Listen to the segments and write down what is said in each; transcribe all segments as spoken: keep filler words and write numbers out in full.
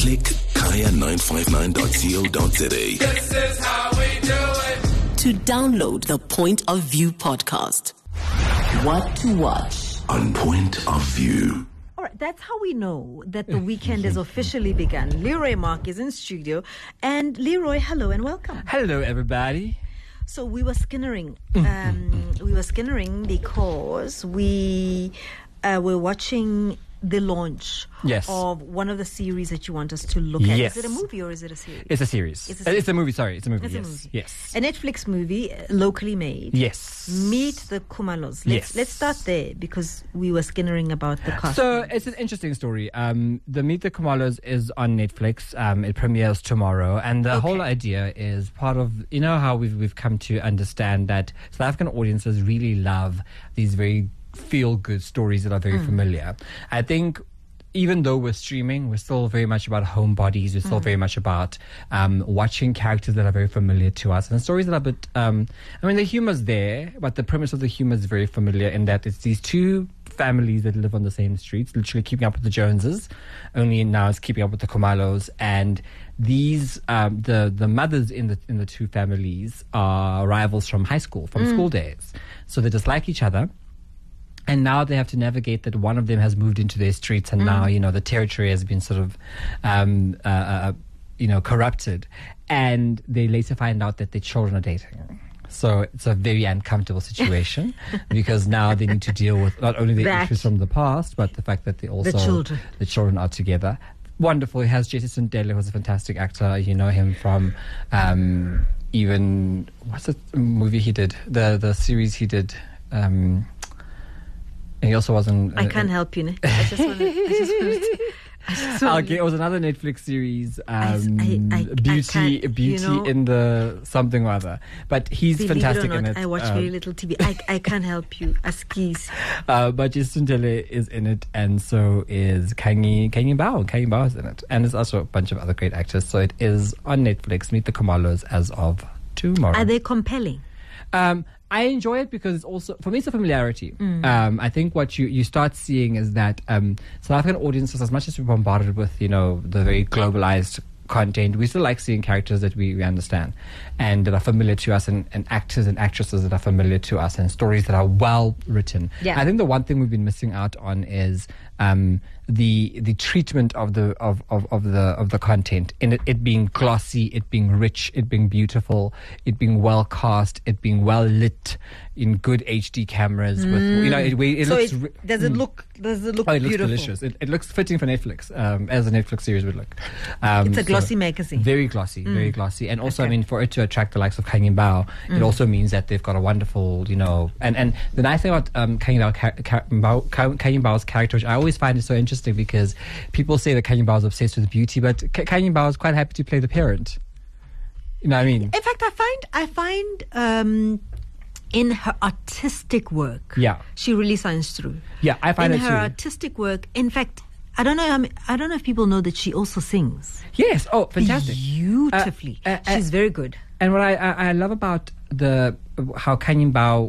Click kaya nine five nine dot co dot za. This is how we do it. To download the Point of View podcast. What to watch On Point of View. All right, that's how we know that the weekend has officially begun. Leroy Mark is in studio. And Leroy, hello and welcome. Hello, everybody. So we were skinnering. Um, we were skinnering because we uh, were watching the launch Yes. of one of the series that you want us to look at. Yes. Is it a movie or is it a series? It's a series. It's It's a a, series. it's a movie, sorry. It's a movie, It's a yes. movie. Yes. A Netflix movie, uh, locally made. Yes. Meet the Khumalos. Let's, Yes. let's start there because we were skinnering about the cast. So it's an interesting story. Um, the Meet the Khumalos is on Netflix. Um, it premieres tomorrow, and the Okay. whole idea is part of you know how we've we've come to understand that South African audiences really love these very feel good stories that are very familiar. I think. Even though we're streaming, we're still very much about homebodies. We're still very much about um, watching characters that are very familiar to us and stories that are a bit. Um, I mean, the humor's there, but the premise of the humor is very familiar in that it's these two families that live on the same streets, literally keeping up with the Joneses. Only now it's keeping up with the Khumalos, and these um, the the mothers in the in the two families are rivals from high school, from school days. So they dislike each other. And now they have to navigate that one of them has moved into their streets, and now you know the territory has been sort of, um, uh, uh, you know, corrupted, and they later find out that their children are dating. So it's a very uncomfortable situation because now they need to deal with not only the That- issues from the past, but the fact that they also children. the children are together. Wonderful. He has Jason Sundele, who's a fantastic actor. You know him from um, even what's the movie he did? The the series he did. Um, And he also wasn't. I can't help you. Ne? I just want to. I just wanted to. I just wanted Okay, it was another Netflix series, um, I- I- I Beauty, can't, Beauty you know- in the something or other. But he's Believe fantastic it or in not, it. I watch Um, very little T V. I, I can't help you. Askis. Uh, but Jason Sundele is in it, and so is Kanye Kanye Bao. Kanye Bao is in it, and there's also a bunch of other great actors. So it is on Netflix. Meet the Khumalos as of tomorrow. Are they compelling? Um, I enjoy it because it's also, for me, it's a familiarity. Um, I think what you, you start seeing is that um, South African audiences, as much as we're bombarded with, you know, the very globalized content, we still like seeing characters that we, we understand and that are familiar to us, and, and actors and actresses that are familiar to us, and stories that are well written. Yeah. I think the one thing we've been missing out on is um, the the treatment of the of, of, of the of the content, in it, it being glossy, it being rich, it being beautiful, it being well cast, it being well lit in good H D cameras with you know it, it so looks it, ri- does it look? Does it look Oh, it looks beautiful? delicious. It, it looks fitting for Netflix, um, as a Netflix series would look. Um, It's a so- glossy magazine. Very glossy, very glossy. And also, Okay. I mean, for it to attract the likes of Kanye Bao, it also means that they've got a wonderful, you know, and, and the nice thing about um, Kanye, Bao, Ka- Ka- Bao, Ka- Kanye Bao's character, which I always find is so interesting because people say that Kanye Bao is obsessed with beauty, but K- Kanye Bao is quite happy to play the parent. You know what I mean? In fact, I find I find um, in her artistic work, Yeah. she really shines through. Yeah, I find in it her too. artistic work. In fact, I don't know. I, mean, I don't know if people know that she also sings Yes. Oh, fantastic. beautifully. Uh, uh, She's very good. And what I, I, I love about the how Kanye Bao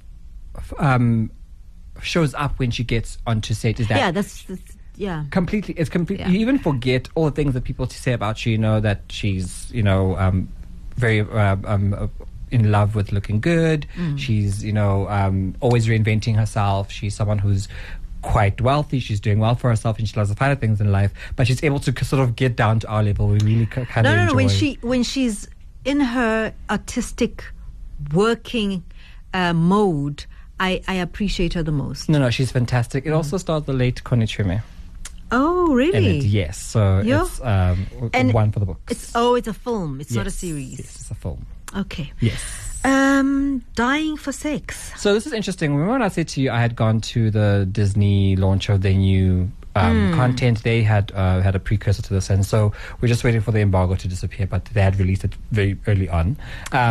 um, shows up when she gets onto set is that Yeah, that's, that's yeah. completely it's completely Yeah. you even forget all the things that people say about you, you know, that she's, you know, um, very uh, um, uh, in love with looking good. She's, you know, um, always reinventing herself. She's someone who's quite wealthy. She's doing well for herself, and she loves the finer things in life. But she's able to sort of get down to our level. We really kind of No, no, enjoy. no. When she when she's in her artistic working uh, mode, I, I appreciate her the most. no, no, she's fantastic. It also stars the late Connie Chime Oh, in really? it. Yes, so Yeah. it's um, And one for the books. It's oh, it's a film. It's not a Yes, series. Yes, it's a film. Okay. Yes. Um, Dying for Sex. So this is interesting. Remember when I said to you I had gone to the Disney launch of their new um, content? They had uh, had a precursor to this, and so we're just waiting for the embargo to disappear. But they had released it very early on. Um,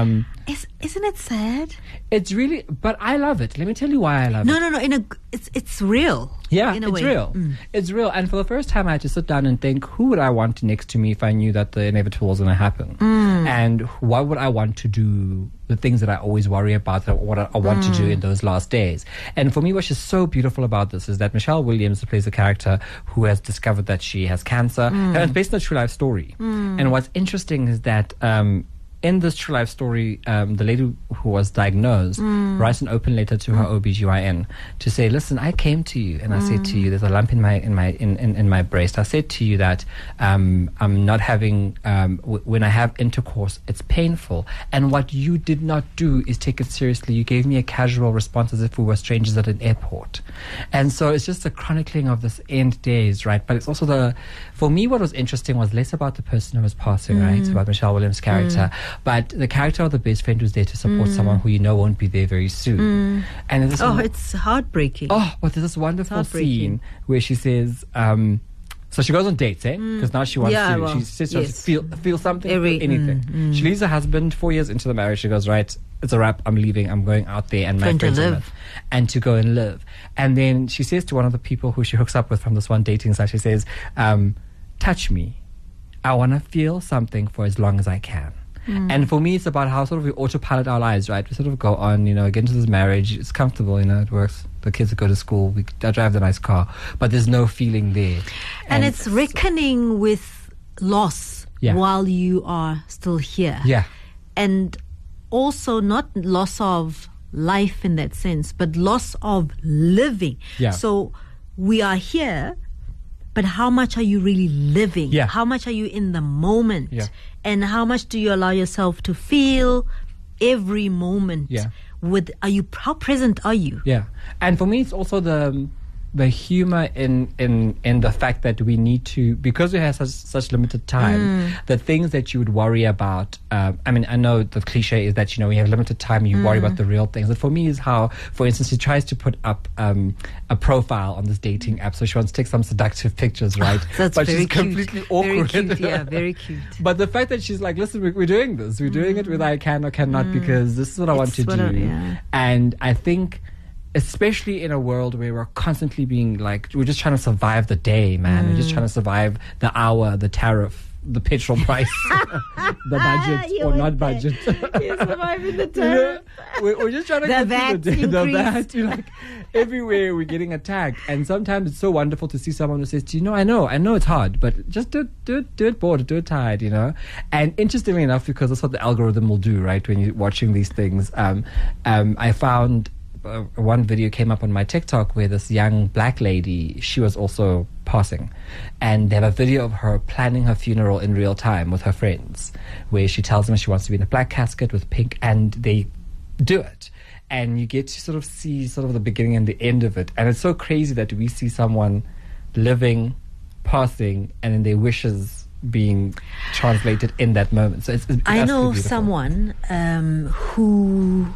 Is, isn't it sad? It's really, but I love it. Let me tell you why I love No, it. no, no. In a, it's it's real. Yeah, in a it's way. real. Mm. It's real. And for the first time, I had to sit down and think, who would I want next to me if I knew that the inevitable was going to happen? Mm. And what would I want to do, the things that I always worry about, that what I, I want mm. to do in those last days. And for me, what's just so beautiful about this is that Michelle Williams plays a character who has discovered that she has cancer. Mm. And it's based on a true life story. Mm. And what's interesting is that um, in this true life story, um, the lady who was diagnosed mm. writes an open letter to her mm. O B G Y N to say, listen, I came to you and mm. I said to you, there's a lump in my in my in, in, in my breast. I said to you that um, I'm not having um, w- when I have intercourse, it's painful. And what you did not do is take it seriously. You gave me a casual response as if we were strangers at an airport. And so it's just the chronicling of this end days, right? But it's also the, for me, what was interesting was less about the person who was passing, mm. right? About Michelle Williams' character. Mm. But the character of the best friend who's there to support mm. someone who you know won't be there very soon. Mm. And there's this oh, one, it's heartbreaking. Oh, but there's this wonderful scene where she says, um, so she goes on dates, eh? Because mm. now she wants yeah, to, well, she says she yes. wants to feel, feel something, Every, feel anything. Mm, mm. She leaves her husband four years into the marriage. She goes, right, it's a wrap. I'm leaving. I'm going out there and my Going friends to will live. And to go and live. And then she says to one of the people who she hooks up with from this one dating site, she says, um, touch me. I want to feel something for as long as I can. Mm. And for me, it's about how sort of we autopilot our lives, right? We sort of go on, you know, get into this marriage. It's comfortable, you know, it works. The kids go to school. We I drive the nice car, but there's no feeling there. And, and it's reckoning with loss yeah. while you are still here. Yeah. And also not loss of life in that sense, but loss of living. Yeah. So we are here, but how much are you really living? Yeah. How much are you in the moment? Yeah. And how much do you allow yourself to feel every moment? Yeah. With are you how present are you? Yeah. And for me, it's also the the humor in, in, in the fact that we need to, because we have such, such limited time, mm. the things that you would worry about, um, I mean, I know the cliche is that, you know, we have limited time, you mm. worry about the real things. But for me is how, for instance, she tries to put up um, a profile on this dating app. So she wants to take some seductive pictures, right? Oh, that's but very she's cute. completely awkward. Very cute, yeah, very cute. But the fact that she's like, listen, we're, we're doing this. We're mm. doing it whether I can or cannot mm. because this is what I want it's to do. I, yeah. And I think, especially in a world where we're constantly being like, we're just trying to survive the day, man. Mm. We're just trying to survive the hour, the tariff, the petrol price, the budget You or went not there. budget. You're surviving the You know, tariff. we're, we're just trying to The get VAT through the day. The increased. VAT, you're like everywhere we're getting attacked. And sometimes it's so wonderful to see someone who says, do you know, I know, I know it's hard, but just do it, do it, do it bored, do it tired, you know? And interestingly enough, because that's what the algorithm will do, right? When you're watching these things, um, um, I found Uh, one video came up on my TikTok where this young black lady, she was also passing, and they have a video of her planning her funeral in real time with her friends, where she tells them she wants to be in a black casket with pink, and they do it, and you get to sort of see sort of the beginning and the end of it. And it's so crazy that we see someone living, passing, and then their wishes being translated in that moment. So it's, it's I know beautiful. someone um, who,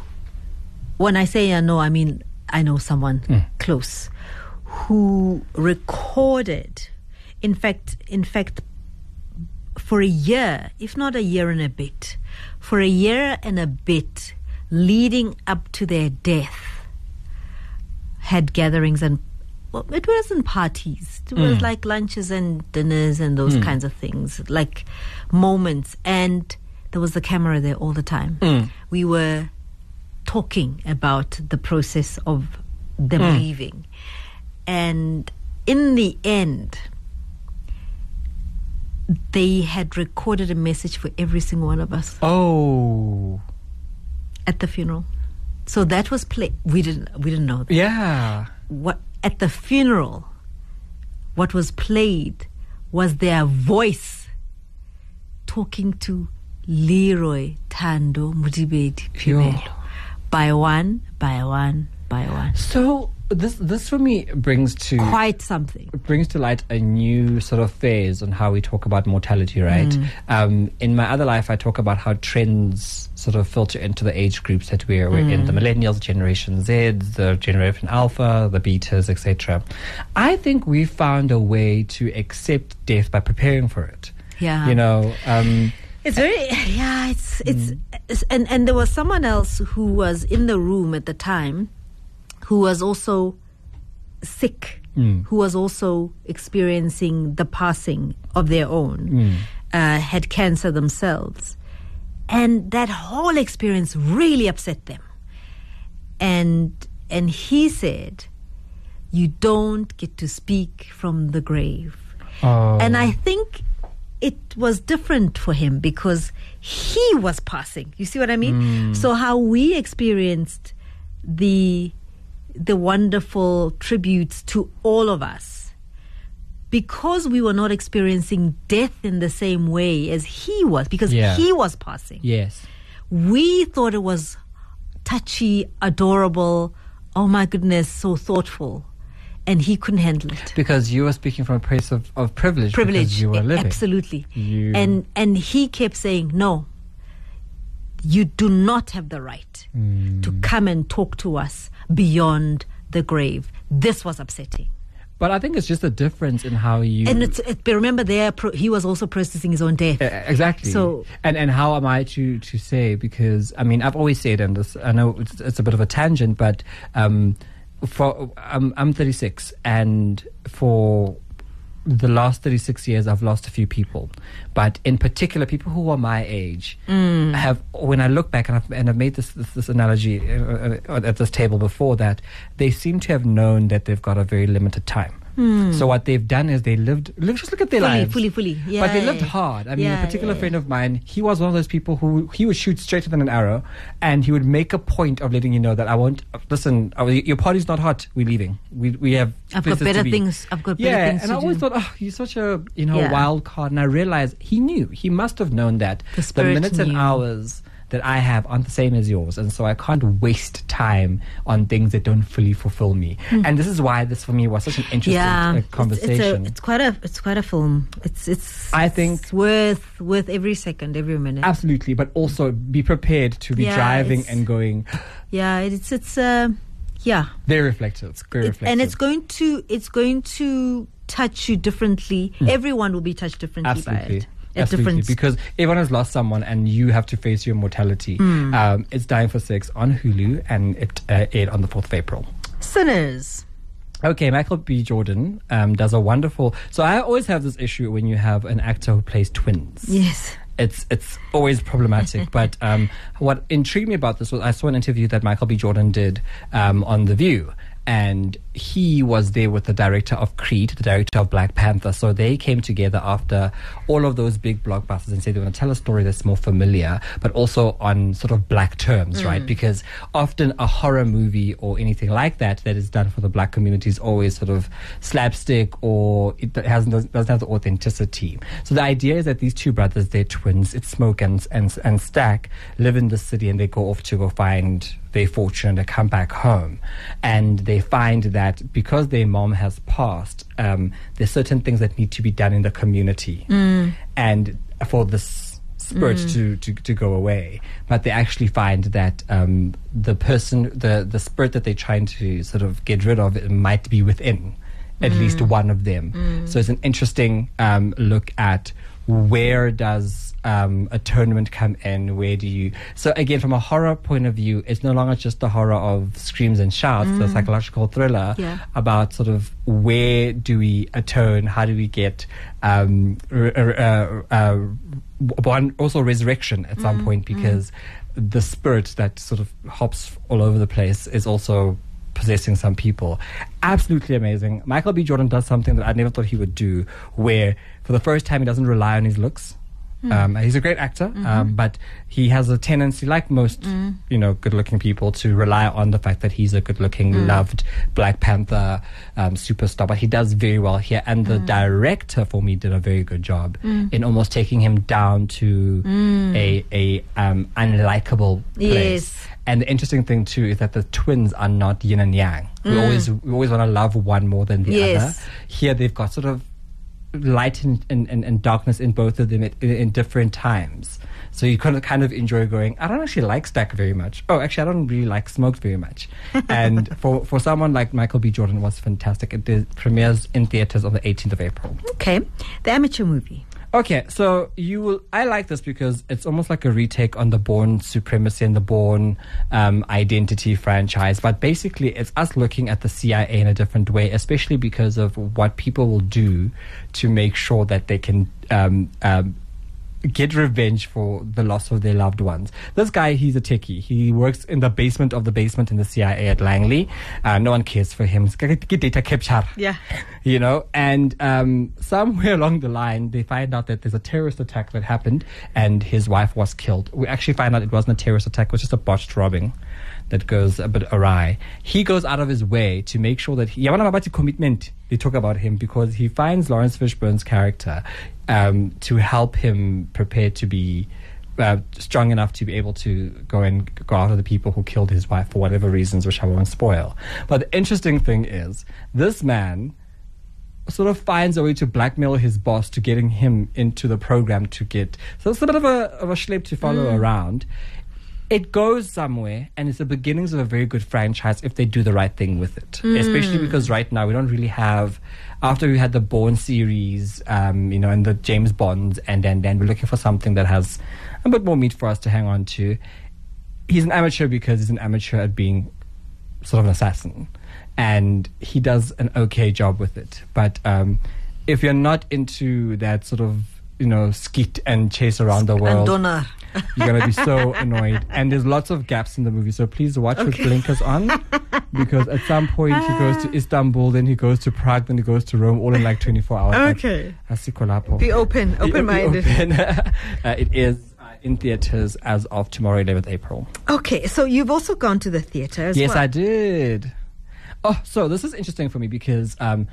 when I say I know, I mean I know someone mm. close who recorded, in fact, in fact, for a year, if not a year and a bit, for a year and a bit leading up to their death, had gatherings and, well, it wasn't parties. It was Mm. like lunches and dinners and those Mm. kinds of things, like moments. And there was the camera there all the time. Mm. We were talking about the process of them Mm. leaving. And in the end, they had recorded a message for every single one of us Oh. at the funeral. So that was play. We didn't. We didn't know that. Yeah. What at the funeral? What was played was their voice talking to Leroy Thando Modibedi Phibelo, by one, by one, by one. So this this for me brings to Quite something. brings to light a new sort of phase on how we talk about mortality, right? Mm. Um, in my other life, I talk about how trends sort of filter into the age groups that we're, we're in, the millennials, Generation Z, the Generation Alpha, the Betas, et cetera. I think we found a way to accept death by preparing for it. Yeah. You know, um, It's very, yeah, it's, it's, and and there was someone else who was in the room at the time, who was also sick, mm. who was also experiencing the passing of their own, mm. uh, had cancer themselves, and that whole experience really upset them. And and he said, "You don't get to speak from the grave." Oh. And I think it was different for him because he was passing. You see what I mean? Mm. So how we experienced the the wonderful tributes to all of us, because we were not experiencing death in the same way as he was, because yeah. he was passing. Yes. We thought it was touchy, adorable, oh my goodness, so thoughtful. And he couldn't handle it. Because you were speaking from a place of, of privilege. Privilege. Because you were living. Absolutely. You... And and he kept saying, no, you do not have the right mm. to come and talk to us beyond the grave. This was upsetting. But I think it's just a difference in how you... And it's, it, but remember, there pro- he was also processing his own death. Uh, exactly. So, and and how am I to, to say? Because, I mean, I've always said, and this, I know it's, it's a bit of a tangent, but... Um, For um, I'm thirty-six, and for the last thirty-six years, I've lost a few people. But in particular, people who are my age mm. have. When I look back, and I've, and I've made this this, this analogy uh, uh, at this table before, that they seem to have known that they've got a very limited time. Mm. So what they've done is they lived. Look, just look at their fully, lives, fully, fully. Yeah, but they lived hard. I mean, yeah, a particular yeah, friend yeah. of mine, he was one of those people who he would shoot straighter than an arrow, and he would make a point of letting you know that I won't listen. Our, your party's not hot. We're leaving. We we have. I've got better to things. I've got better yeah, things. and to I always do. thought, oh, he's such a you know yeah. wild card, and I realized he knew. He must have known that the, the minutes knew. and hours that I have aren't the same as yours, and so I can't waste time on things that don't fully fulfill me. Mm. And this is why this for me was such an interesting yeah, uh, conversation. It's, it's, a, it's quite a it's quite a film. It's it's I think it's worth worth every second, every minute. Absolutely, but also be prepared to be yeah, driving and going. Yeah, it's it's uh, yeah. Very reflective. It's very it, reflective, and it's going to it's going to touch you differently. Mm. Everyone will be touched differently Absolutely. by it. Absolutely, because everyone has lost someone and you have to face your mortality. Mm. Um, it's Dying for Sex on Hulu, and it uh, aired on the fourth of April. Sinners. Okay, Michael B. Jordan um, does a wonderful... So I always have this issue when you have an actor who plays twins. Yes. It's it's always problematic. But um, what intrigued me about this was I saw an interview that Michael B. Jordan did um, on The View. And he was there with the director of Creed, the director of Black Panther. So they came together after all of those big blockbusters and said they want to tell a story that's more familiar, but also on sort of black terms, mm. right? Because often a horror movie or anything like that that is done for the black community is always sort of slapstick, or it hasn't doesn't have the authenticity. So the idea is that these two brothers, they're twins. It's Smoke and and and Stack, live in the city, and they go off to go find their fortune. They come back home, and they find that because their mom has passed, um, there's certain things that need to be done in the community, mm. and for this spirit mm. to, to, to go away. But they actually find that um, the person, the, the spirit that they're trying to sort of get rid of, it might be within at mm. least one of them. Mm. So it's an interesting um, look at where does um, atonement come in? Where do you... So again, from a horror point of view, it's no longer just the horror of screams and shouts, mm. the psychological thriller yeah. about sort of where do we atone? How do we get um, r- uh, uh, one also resurrection at some mm. point? Because mm. the spirit that sort of hops all over the place is also possessing some people. Absolutely amazing. Michael B. Jordan does something that I never thought he would do, where for the first time he doesn't rely on his looks. Mm. Um, he's a great actor, mm-hmm. um, but he has a tendency, like most, mm. you know, good-looking people, to rely on the fact that he's a good-looking, mm. loved Black Panther um, superstar. But he does very well here, and the mm. director, for me, did a very good job mm. in almost taking him down to mm. a a um, unlikable place. Yes. And the interesting thing too is that the twins are not yin and yang. Mm. We always we always want to love one more than the yes. other. Here they've got sort of light and, and, and, and darkness in both of them at, in, in different times. So you kind of kind of enjoy going, I don't actually like Stack very much. Oh, actually, I don't really like Smoke very much. And for, for someone like Michael B. Jordan, it was fantastic. It did, premieres in theaters on the eighteenth of April. Okay. The Amateur Movie. Okay, so you will. I like this because it's almost like a retake on the Bourne Supremacy and the Bourne um, Identity franchise. But basically, it's us looking at the C I A in a different way, especially because of what people will do to make sure that they can um, um, get revenge for the loss of their loved ones. This guy, he's a techie. He works in the basement of the basement in the C I A at Langley. Uh, no one cares for him. Get data capture. Yeah. You know, and um, somewhere along the line, they find out that there's a terrorist attack that happened and his wife was killed. We actually find out it wasn't a terrorist attack, it was just a botched robbing that goes a bit awry. He goes out of his way to make sure that he, commitment, they talk about him, because he finds Lawrence Fishburne's character um, to help him prepare to be uh, strong enough to be able to go and go after the people who killed his wife for whatever reasons, which I won't spoil. But the interesting thing is, this man sort of finds a way to blackmail his boss to getting him into the program to get... So it's a bit of a, of a schlep to follow mm. around. It goes somewhere, and it's the beginnings of a very good franchise if they do the right thing with it. Mm. Especially because right now we don't really have, after we had the Bourne series, um, you know, and the James Bonds, and then, then we're looking for something that has a bit more meat for us to hang on to. He's an amateur because he's an amateur at being sort of an assassin, and he does an okay job with it. But um, if you're not into that sort of, you know, skeet and chase around the world, Andona. You're going to be so annoyed. And there's lots of gaps in the movie, so please watch okay. with blinkers on, because at some point he goes to Istanbul, then he goes to Prague, then he goes to Rome, all in like twenty-four hours. Okay. Like, be open, open-minded. Be open. uh, it is uh, in theatres as of tomorrow, eleventh April. Okay, so you've also gone to the theatre as yes, well. Yes, I did. Oh, so this is interesting for me because... Um,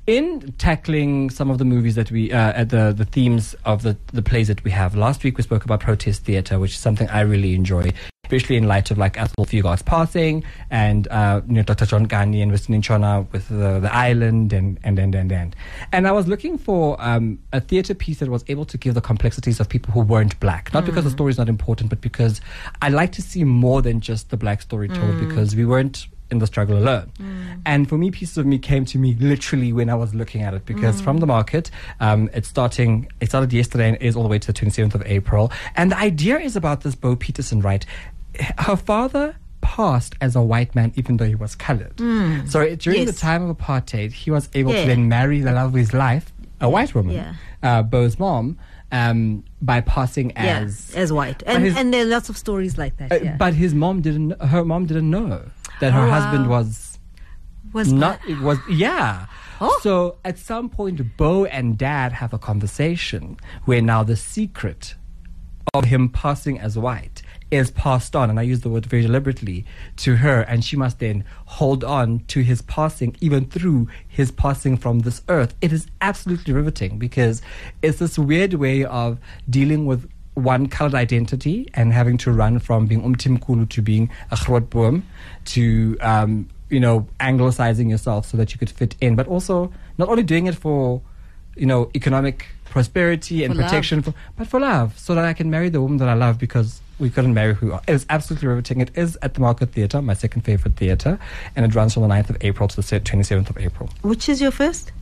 in tackling some of the movies that we, uh, at the, the themes of the, the plays that we have, last week we spoke about protest theatre, which is something I really enjoy, especially in light of like Athol Fugard's passing, and uh, you know, Doctor John Gani and Winston Nchona with the, the Island, and and and and and. And I was looking for um, a theatre piece that was able to give the complexities of people who weren't black, not mm. because the story is not important, but because I like to see more than just the black story told, mm. because we weren't in the struggle alone. Mm. And for me, Pieces of Me came to me literally when I was looking at it, because mm. from the market, um, it's starting, it started yesterday and is all the way to the twenty-seventh of April. And the idea is about this Bo Peterson, right? Her father passed as a white man even though he was colored. Mm. So during yes. the time of apartheid, he was able yeah. to then marry the love of his life, a white woman, yeah. uh, Bo's mom, um, by passing as... Yeah, as white. And, his, and there are lots of stories like that, uh, yeah. But his mom didn't, her mom didn't know that her oh, husband wow. was was not it was yeah oh. So at some point Bo and Dad have a conversation where now the secret of him passing as white is passed on, and I use the word very deliberately, to her, and she must then hold on to his passing even through his passing from this earth. It is absolutely riveting because it's this weird way of dealing with one colored identity and having to run from being umtimkulu to being a grootboom, to um, you know, anglicizing yourself so that you could fit in, but also not only doing it for, you know, economic prosperity and for protection, for, but for love, so that I can marry the woman that I love, because we couldn't marry who. It is absolutely riveting. It is at the Market Theatre, my second favorite theatre, and it runs from the ninth of April to the twenty-seventh of April. Which is your first?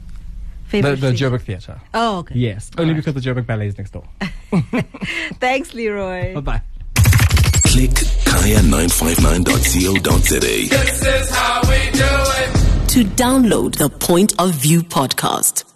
The, the Joburg Theatre. Oh, okay. Yes, All only right. because the Joburg Ballet is next door. Thanks, Leroy. Bye-bye. Click kaya nine five nine dot co dot za. This is how we do it. To download the Point of View podcast,